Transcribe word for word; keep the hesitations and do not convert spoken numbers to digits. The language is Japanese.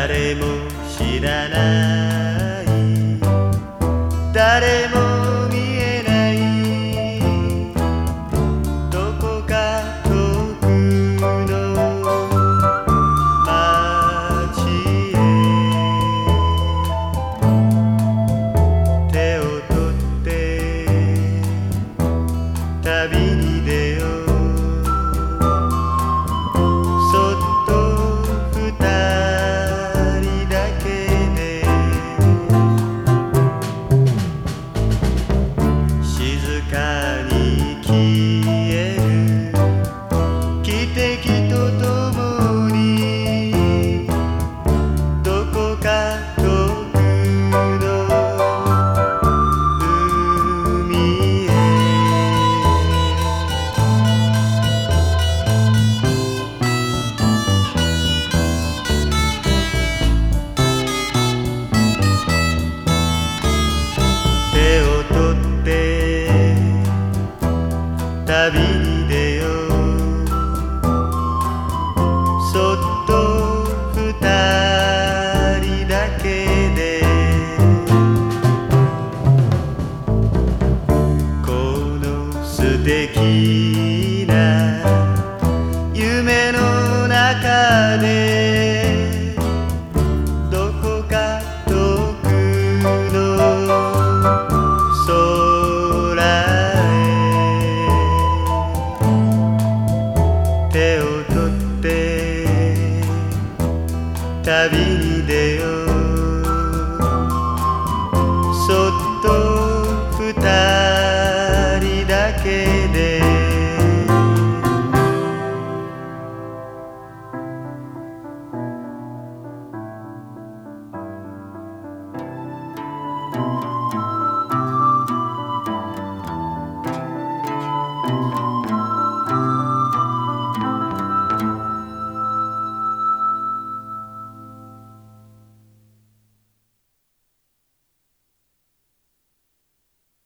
誰も知らない誰も見えないどこか遠くの街へ手を取って旅に出よう旅に出ようそっと二人だけでこの素敵な夢の中でどこか遠くの空手を取って旅に出よう